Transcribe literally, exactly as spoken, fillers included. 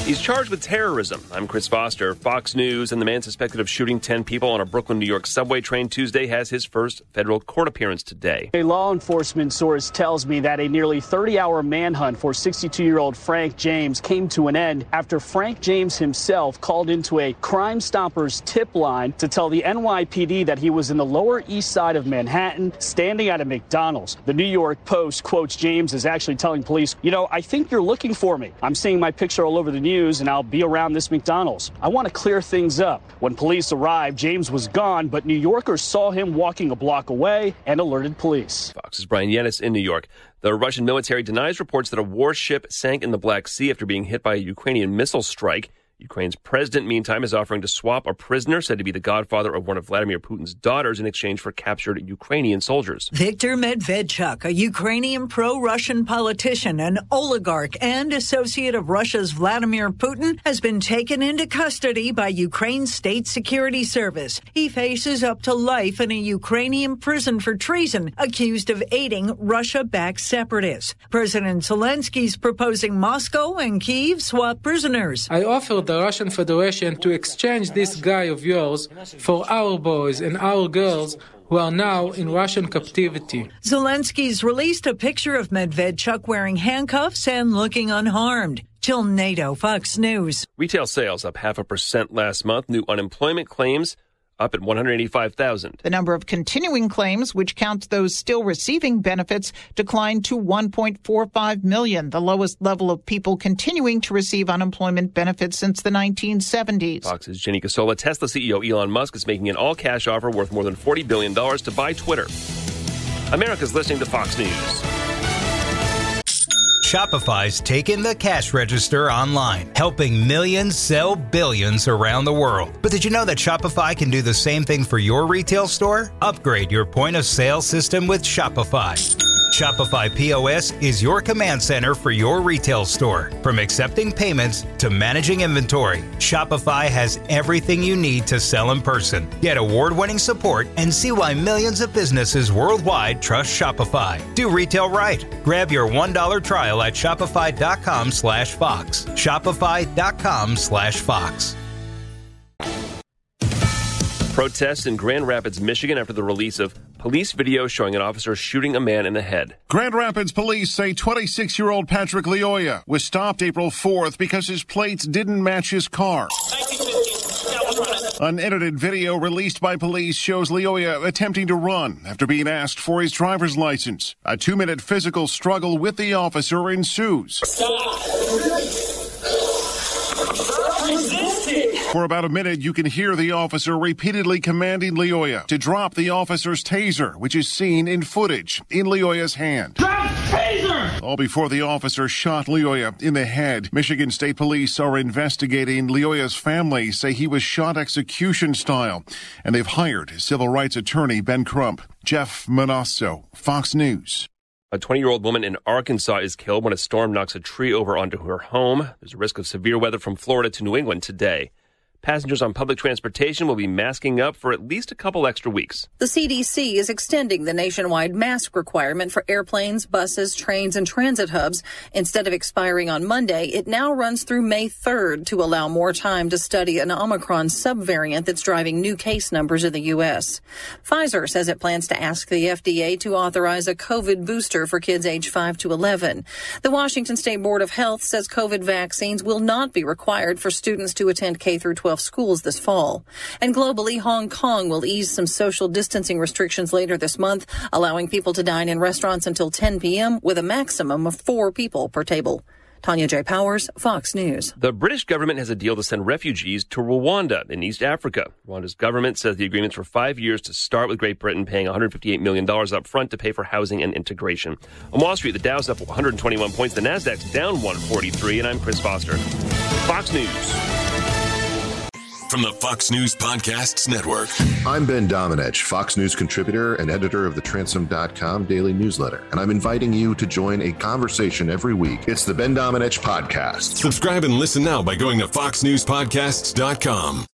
He's charged with terrorism. I'm Chris Foster. Fox News, and the man suspected of shooting ten people on a Brooklyn, New York subway train Tuesday has his first federal court appearance today. A law enforcement source tells me that a nearly thirty-hour manhunt for sixty-two-year-old Frank James came to an end after Frank James himself called into a Crime Stoppers tip line to tell the N Y P D that he was in the Lower East Side of Manhattan, standing at a McDonald's. The New York Post quotes James as actually telling police, you know, I think you're looking for me. I'm seeing my picture all over the news, and I'll be around this McDonald's. I want to clear things up. When police arrived, James was gone, but New Yorkers saw him walking a block away and alerted police. Fox's Brian Yennis in New York. The Russian military denies reports that a warship sank in the Black Sea after being hit by a Ukrainian missile strike. Ukraine's president, meantime, is offering to swap a prisoner said to be the godfather of one of Vladimir Putin's daughters in exchange for captured Ukrainian soldiers. Viktor Medvedchuk, a Ukrainian pro-Russian politician, an oligarch, and associate of Russia's Vladimir Putin, has been taken into custody by Ukraine's State Security Service. He faces up to life in a Ukrainian prison for treason, accused of aiding Russia-backed separatists. President Zelensky's proposing Moscow and Kyiv swap prisoners. I offered the Russian Federation to exchange this guy of yours for our boys and our girls who are now in Russian captivity. Zelensky's released a picture of Medvedchuk wearing handcuffs and looking unharmed. Jill Nato, Fox News. Retail sales up half a percent last month. New unemployment claims up at one hundred eighty-five thousand. The number of continuing claims, which counts those still receiving benefits, declined to one point four five million, the lowest level of people continuing to receive unemployment benefits since the nineteen seventies. Fox's Jenny Casola. Tesla C E O Elon Musk is making an all-cash offer worth more than forty billion dollars to buy Twitter. America's listening to Fox News. Shopify's taken the cash register online, helping millions sell billions around the world. But did you know that Shopify can do the same thing for your retail store? Upgrade your point of sale system with Shopify. Shopify P O S is your command center for your retail store. From accepting payments to managing inventory, Shopify has everything you need to sell in person. Get award-winning support and see why millions of businesses worldwide trust Shopify. Do retail right. Grab your one dollar trial at shopify.com slash Fox. Shopify.com slash Fox. Protests in Grand Rapids, Michigan after the release of police video showing an officer shooting a man in the head. Grand Rapids police say twenty-six-year-old Patrick Lyoya was stopped April fourth because his plates didn't match his car. An edited video released by police shows Lyoya attempting to run after being asked for his driver's license. A two-minute physical struggle with the officer ensues. For about a minute, you can hear the officer repeatedly commanding Lyoya to drop the officer's taser, which is seen in footage in Lyoya's hand. Drop taser! All before the officer shot Lyoya in the head. Michigan State Police are investigating. Lyoya's family say he was shot execution style, and they've hired civil rights attorney Ben Crump. Jeff Manasso, Fox News. A twenty-year-old woman in Arkansas is killed when a storm knocks a tree over onto her home. There's a risk of severe weather from Florida to New England today. Passengers on public transportation will be masking up for at least a couple extra weeks. The C D C is extending the nationwide mask requirement for airplanes, buses, trains, and transit hubs. Instead of expiring on Monday, it now runs through May third to allow more time to study an Omicron subvariant that's driving new case numbers in the U S. Pfizer says it plans to ask the F D A to authorize a COVID booster for kids age five to eleven. The Washington State Board of Health says COVID vaccines will not be required for students to attend K through twelve schools this fall. And globally, Hong Kong will ease some social distancing restrictions later this month, allowing people to dine in restaurants until ten p.m. with a maximum of four people per table. Tanya J. Powers, Fox News. The British government has a deal to send refugees to Rwanda in East Africa. Rwanda's government says the agreement's for five years to start, with Great Britain paying one hundred fifty-eight million dollars up front to pay for housing and integration. On Wall Street, the Dow's up one hundred twenty-one points, the Nasdaq's down one forty-three, and I'm Chris Foster. Fox News. From the Fox News Podcasts Network. I'm Ben Domenech, Fox News contributor and editor of the Transom dot com daily newsletter, and I'm inviting you to join a conversation every week. It's the Ben Domenech Podcast. Subscribe and listen now by going to fox news podcasts dot com.